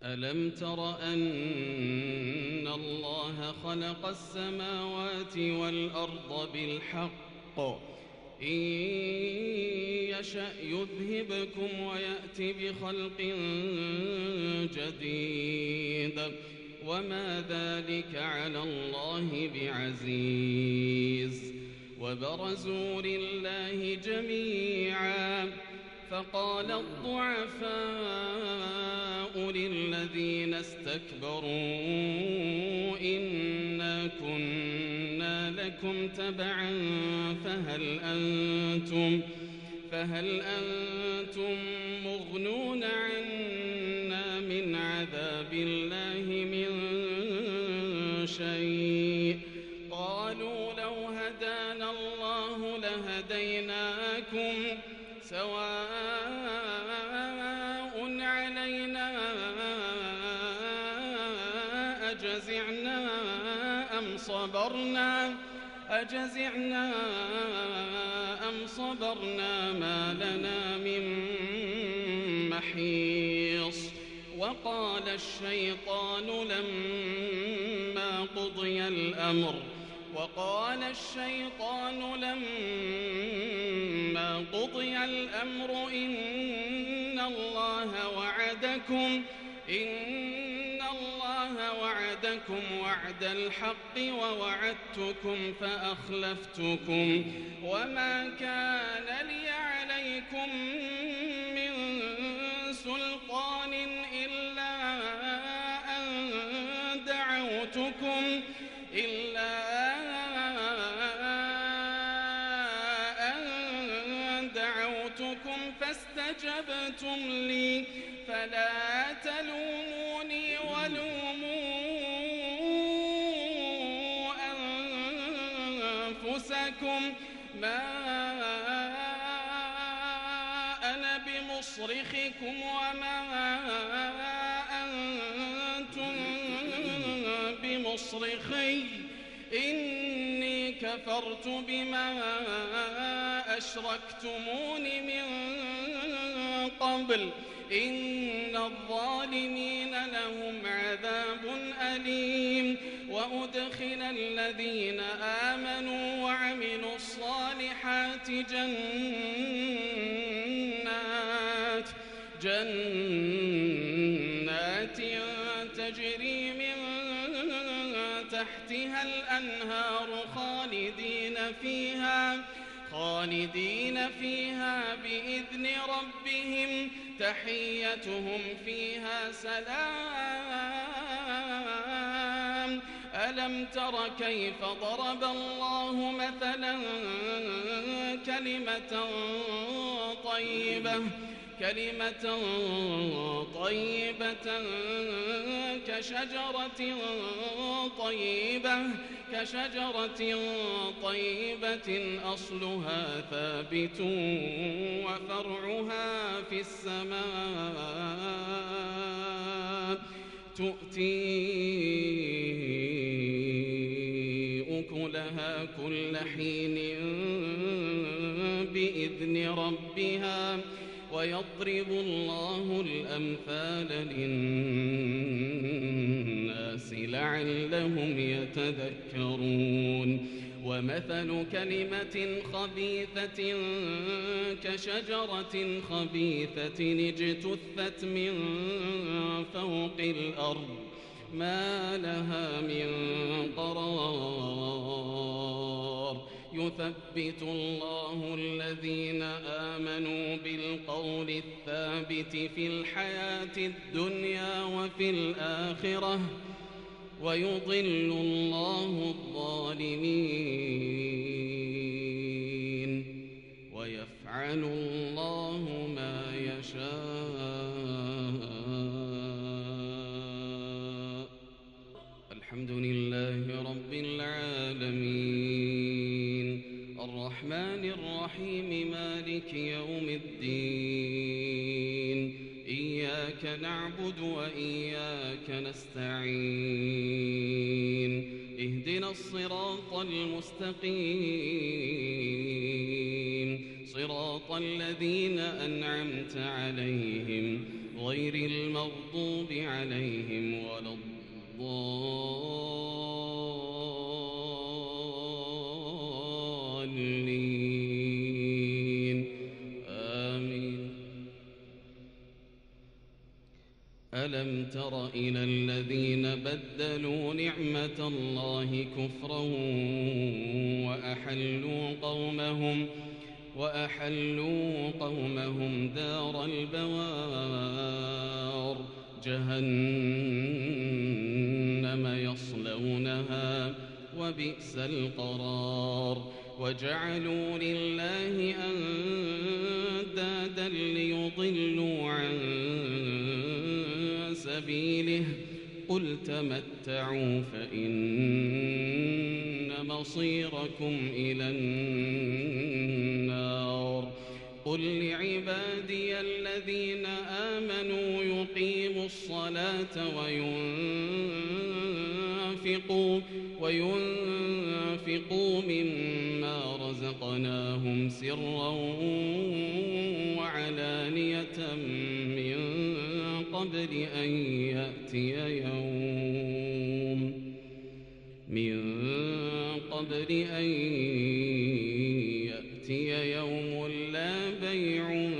ألم تر أن الله خلق السماوات والأرض بالحق إن يشأ يذهبكم ويأت بخلق جديد وما ذلك على الله بعزيز وبرزوا لله جميعا فقال الضعفاء للذين استكبروا إنا كنا لكم تبعا فهل أنتم مغنون عنا من عذاب الله من شيء قالوا لو هدانا الله لهديناكم سواء علينا أجزعنا أم صبرنا ما لنا من محيص وقال الشيطان لما قضي الأمر إن الله وعدكم وعد الحق ووعدتكم فأخلفتكم وما كان لي عليكم من سلطان إلا أن دعوتكم فاستجبتم لي فلا تلوموني ولوموا أنفسكم ما أنا بمصرخكم وما أنتم بمصرخي إني كفرت بما أشركتمون من قبل إن الظالمين لهم عذاب أليم وأدخل الذين آمنوا وعملوا الصالحات جنات تجري من تحتها الأنهار خالدين فيها بإذن ربهم تحيتهم فيها سلام ألم تر كيف ضرب الله مثلا كلمة طيبة كشجرة طيبة أصلها ثابت وفرعها في السماء تؤتي أكلها كل حين بإذن ربها ويضرب الله الأمثال للناس لعلهم يتذكرون ومثل كلمة خبيثة كشجرة خبيثة اجتثت من فوق الأرض ما لها من قرار يثبت الله الذين آمنوا بالقول الثابت في الحياة الدنيا وفي الآخرة ويضل الله الظالمين ويفعل الله ما يشاء. الحمد لله رب العالمين الرحمن الرحيم مالك يوم الدين إياك نعبد وإياك نستعين اهدنا الصراط المستقيم صراط الذين أنعمت عليهم غير المغضوب عليهم ولا الضالين آمين. ألم تر إلى الذين بدلوا نعمة الله كفرا وأحلوا قومهم دار البوار جهنم يصلونها وبئس القرار وجعلوا لله أندادا ليضلوا عن سبيله قل تمتعوا فإن مصيركم إلى النار قل لعبادي الذين آمنوا يقيموا الصلاة وينفقوا مما رزقناهم سرا وعلانية من قبل أن يأتي يوم لا بيع